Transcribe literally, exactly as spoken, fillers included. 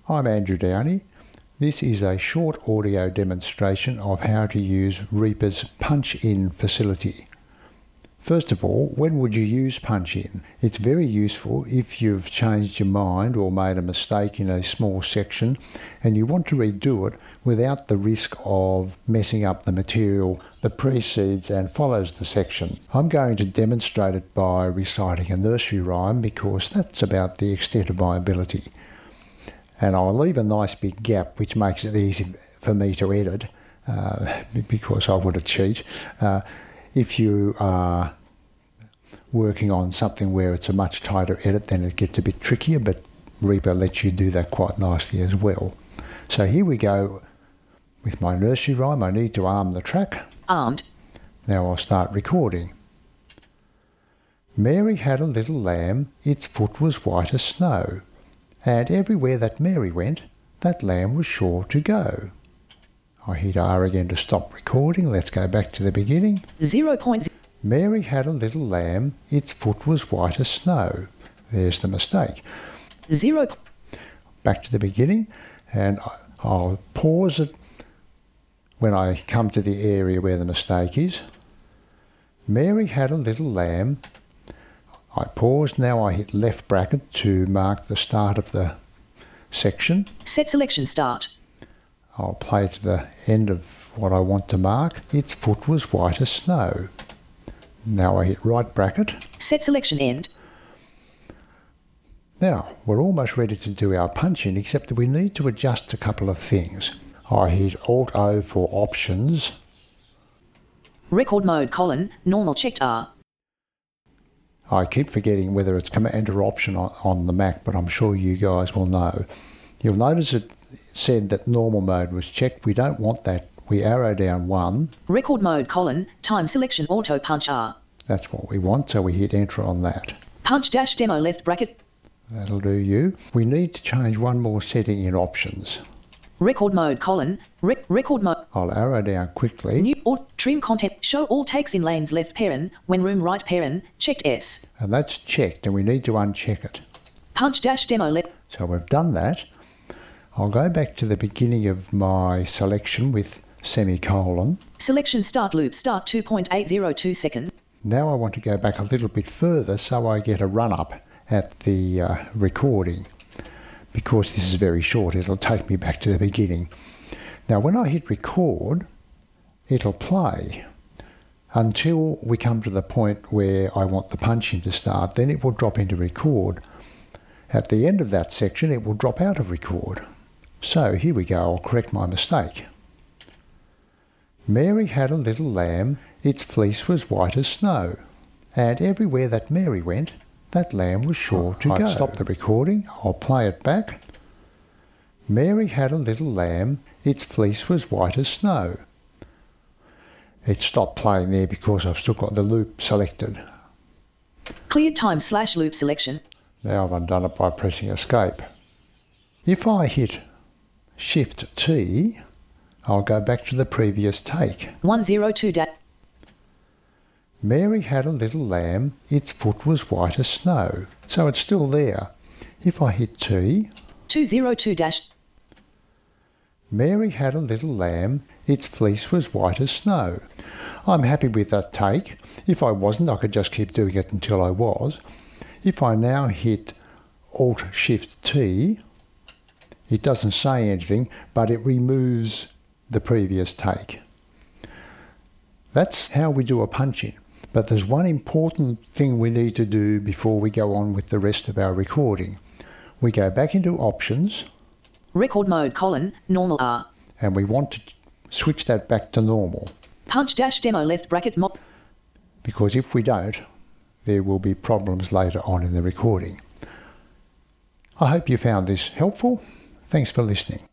I'm Andrew Downey. This is a short audio demonstration of how to use Reaper's punch-in facility. First of all, when would you use punch-in? It's very useful if you've changed your mind or made a mistake in a small section and you want to redo it without the risk of messing up the material that precedes and follows the section. I'm going to demonstrate it by reciting a nursery rhyme because that's about the extent of my ability. And I'll leave a nice big gap which makes it easy for me to edit uh, because I want to cheat. Uh, If you are working on something where it's a much tighter edit, then it gets a bit trickier, but Reaper lets you do that quite nicely as well. So here we go with my nursery rhyme. I need to arm the track. Armed. Now I'll start recording. Mary had a little lamb, its foot was white as snow, and everywhere that Mary went, that lamb was sure to go. I hit R again to stop recording. Let's go back to the beginning. Zero point. Mary had a little lamb, its foot was white as snow. There's the mistake. Zero. Back to the beginning, and I'll pause it when I come to the area where the mistake is. Mary had a little lamb. I paused, now I hit left bracket to mark the start of the section. Set selection start. I'll play to the end of what I want to mark. Its foot was white as snow. Now I hit right bracket. Set selection end. Now, we're almost ready to do our punch-in, except that we need to adjust a couple of things. I hit Alt O for options. Record mode colon, normal checked R. I keep forgetting whether it's Command or Option on, on the Mac, but I'm sure you guys will know. You'll notice it said that normal mode was checked. We don't want that. We arrow down one. Record mode colon, time selection auto punch R. That's what we want, so we hit enter on that. Punch dash demo left bracket. That'll do you. We need to change one more setting in options. Record mode colon, rec record mode. I'll arrow down quickly. New or trim content. Show all takes in lanes left parent, when room right parent, checked S. And that's checked, and we need to uncheck it. Punch dash demo left. So we've done that. I'll go back to the beginning of my selection with semicolon. Selection start loop start two point eight zero two second. Now I want to go back a little bit further so I get a run-up at the uh, recording. Because this is very short, it'll take me back to the beginning. Now when I hit record, it'll play until we come to the point where I want the punch-in to start. Then it will drop into record. At the end of that section, it will drop out of record. So here we go, I'll correct my mistake. Mary had a little lamb, its fleece was white as snow, and everywhere that Mary went, that lamb was sure to go. I've stopped the recording, I'll play it back. Mary had a little lamb, its fleece was white as snow. It stopped playing there because I've still got the loop selected. Cleared time slash loop selection. Now I've undone it by pressing escape. If I hit Shift T, I'll go back to the previous take. one zero two dash. Mary had a little lamb, its foot was white as snow. So it's still there. If I hit T, two zero two dash. Mary had a little lamb, its fleece was white as snow. I'm happy with that take. If I wasn't, I could just keep doing it until I was. If I now hit Alt Shift T, it doesn't say anything, but it removes the previous take. That's how we do a punch-in. But there's one important thing we need to do before we go on with the rest of our recording. We go back into options. Record mode colon, normal R. And we want to switch that back to normal. Punch dash demo left bracket mod. Because if we don't, there will be problems later on in the recording. I hope you found this helpful. Thanks for listening.